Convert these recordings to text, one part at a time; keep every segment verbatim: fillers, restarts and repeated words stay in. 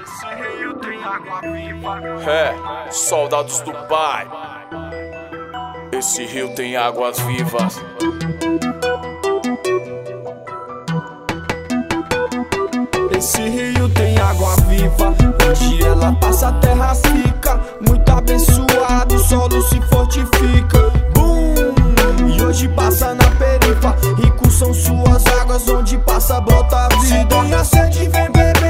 Esse rio tem água viva. É, soldados do Pai. Esse rio tem águas vivas. Esse rio tem água viva. Onde ela passa a terra fica muito abençoado, o solo se fortifica. Bum! E hoje passa na perifa. Ricos são suas águas, onde passa brota a vida. Se tem a sede, vem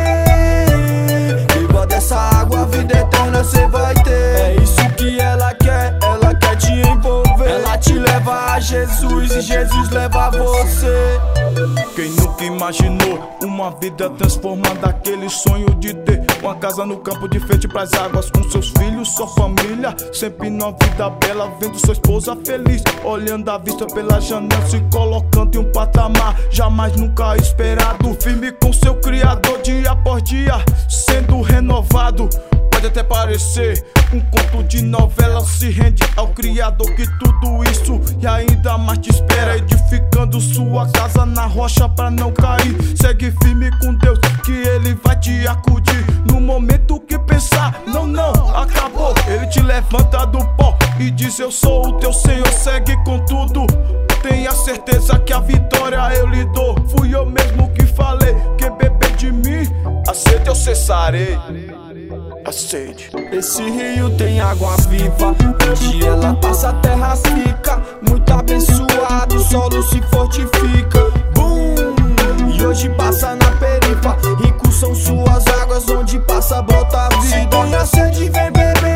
beber. Beba dessa água, a vida eterna cê vai ter. É isso que ela quer, ela quer te envolver. Ela te leva a Jesus e Jesus leva a você. Quem nunca imaginou uma vida transformada, aquele sonho de ter uma casa no campo de frente pras águas, com seus filhos, sua família, sempre numa vida bela, vendo sua esposa feliz, olhando a vista pela janela, se colocando em um patamar jamais nunca esperado, firme com seu Criador dia após dia, sendo renovado. Pode até parecer um conto de novela, se rende ao Criador que tudo isso e ainda mais te espera, edificando sua casa na rocha pra não cair. Segue firme com Deus que Ele vai te acudir no momento que pensar, não, não, acabou. Ele te levanta do pó e diz: eu sou o teu Senhor, segue com tudo. Tenha certeza que a vitória eu lhe dou. Fui eu mesmo que falei: quem beber de mim, a sede eu cessarei. A sede. Esse rio tem água viva. Onde ela passa a terra fica muito abençoado, o solo se fortifica. Bum! E hoje passa na perifa. Ricos são suas águas, onde passa brota a vida. Se tem a sede, vem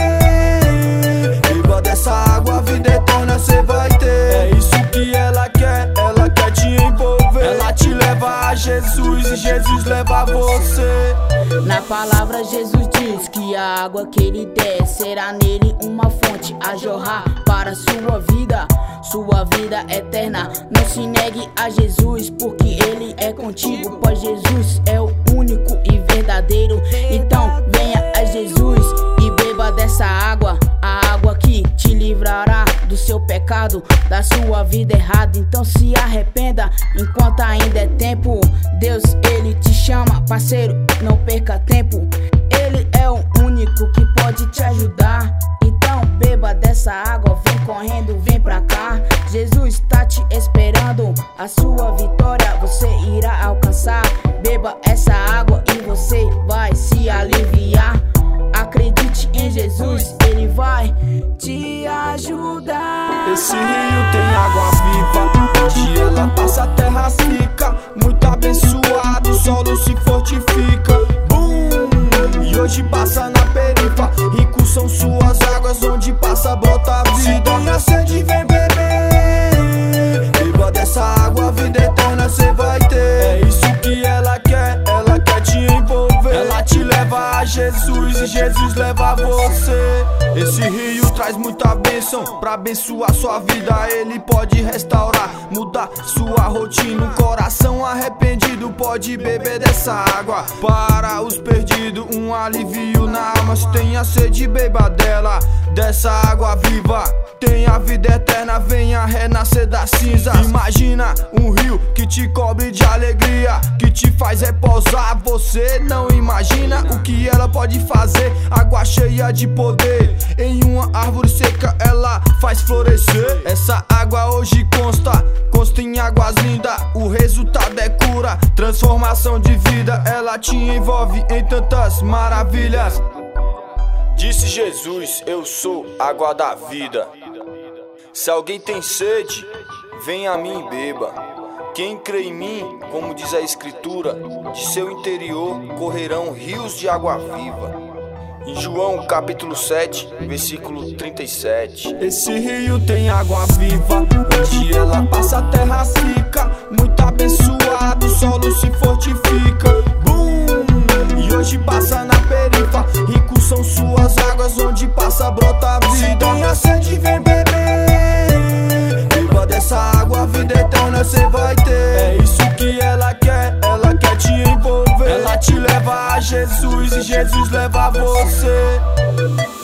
beber. Beba dessa água, a vida eterna cê vai ter. É isso que ela quer, ela quer te envolver. Ela te leva a Jesus e Jesus leva a você. Na palavra Jesus diz que a água que ele der será nele uma fonte a jorrar para sua vida, sua vida eterna. Não se negue a Jesus, porque ele é contigo, pois Jesus é o único e verdadeiro. Então venha a Jesus e beba dessa água, a água que te livrará do seu pecado, da sua vida errada. Então se arrependa enquanto ainda é tempo. Deus, ele te chama, parceiro, não perca tempo. Ele é o único que pode te ajudar. Então beba dessa água, vem correndo, vem pra cá. Jesus tá te esperando, a sua vitória você irá alcançar. Beba essa água e você vai se aliviar. Acredite em Jesus, ele vai te ajudar. Esse rio tem água viva. Onde ela passa a terra fica muito abençoado, o solo se fortifica. Bum! E hoje passa na perifa. Ricos são suas águas, onde passa brota a vida. Se tem a sede, vem beber. Beba dessa água, a vida eterna cê vai ter. É isso que ela quer, ela quer te envolver. Ela te leva a Jesus e Jesus leva a você. Esse rio traz muita bênção pra abençoar sua vida. Ele pode restaurar, mudar sua rotina. Um coração arrependido pode beber dessa água. Para os perdidos, um alívio na alma. Se tem a sede, beba dela, dessa água viva. Tem a vida eterna, venha renascer das cinzas. Imagina um rio que te cobre de alegria, que te faz repousar. Você não imagina o que ela pode fazer. Água cheia de poder, em uma árvore seca ela faz florescer. Essa água hoje consta, consta em águas lindas. O resultado é cura, transformação de vida. Ela te envolve em tantas maravilhas. Disse Jesus: eu sou água da vida. Se alguém tem sede, venha a mim e beba. Quem crê em mim, como diz a Escritura, de seu interior correrão rios de água viva. Em João capítulo sete, versículo trinta e sete. Esse rio tem água viva. Onde ela passa a terra fica muito abençoado, o solo se fortifica. Bum! E hoje passa na perifa. Ricos são suas águas, onde passa brota a vida. Se tem a sede, vem beber. Beba dessa água, a vida eterna cê vai ter. É isso que ela quer, ela quer te envolver. Ela te leva a Jesus e Jesus leva a você.